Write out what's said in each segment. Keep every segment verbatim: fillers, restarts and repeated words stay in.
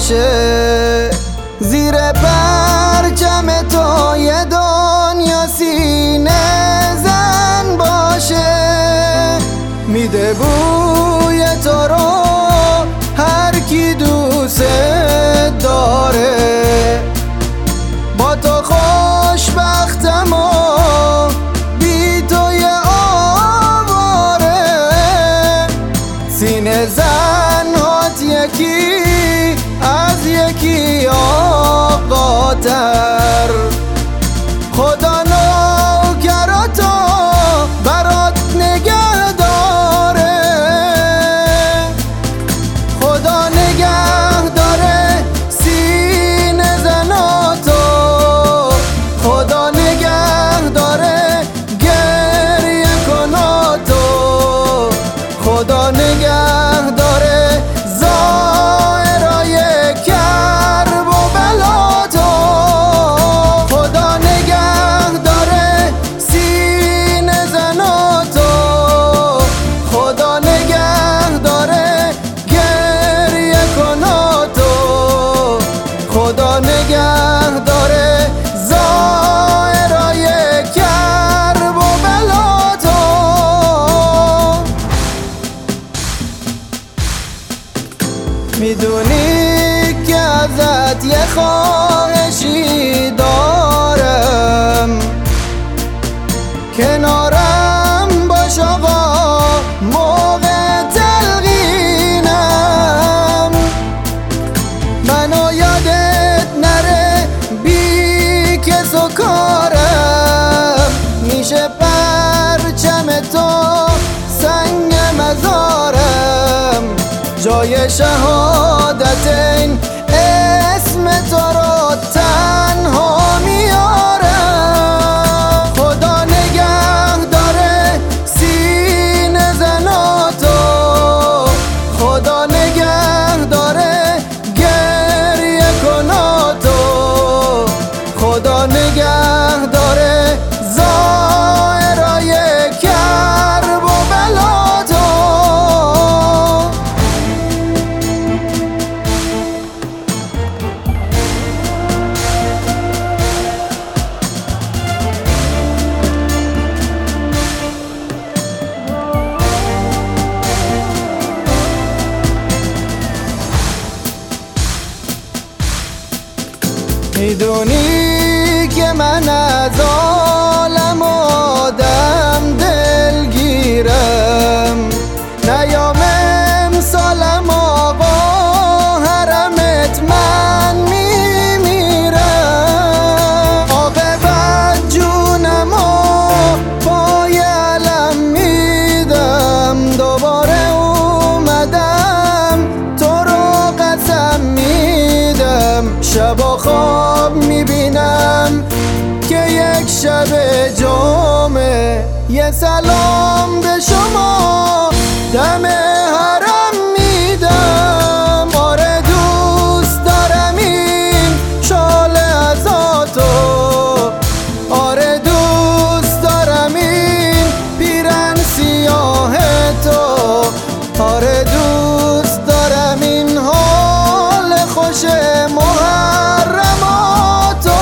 باشه، زیر پرچم تو یه دنیا سینه زن باشه. میده بوی تو رو هر کی دوست داره، با تو خوشبختم و بی تو یه آواره. سینه زنهات یکی از یکی آقاتر، خدا نوکراتو برات نگه داره. خدا نگه داره سینه زناتو، خدا نگه داره گریه کناتو، خدا نگه داره زائرای کرب و بلاتو. خدا نگه داره سینه زناتو، خدا نگه داره گریه کناتو، خدا نگه داره زائرای کرب و بلاتو. میدونی که ازت یه خواهشی دارم، کنارم باش آقا موقع تلقینم. منو یادت نره بی کس و کارم، میشه پرچم تو سنگ مزارم. جای شهادتین اسم تو رو تنها میارم. خدا نگه داره سینه زناتو، خدا نگه داره گریه کناتو، خدا نگه داره زائرای کرب و بلاتو. میدونی که من از عالم آدم دلگیرم، نیام امسالم آقا حرمت من میمیرم. عاقبت جونم و پای علم میدم، دوباره اومدم تو رو قسم میدم. شبا خواب میبینم که یک شب جمعه، یه سلام به شما دم حرم میدم. آره دوست دارم این شال ازاتو، آره دوست دارم این پیرن سیاه تو، آره دوست دارم این حال خوش محرماتو،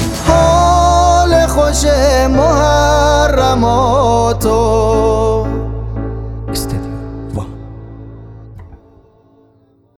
حال خوش محرماتو.